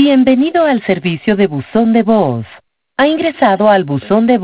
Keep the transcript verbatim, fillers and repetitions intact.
Bienvenido al servicio de buzón de voz. Ha ingresado al buzón de voz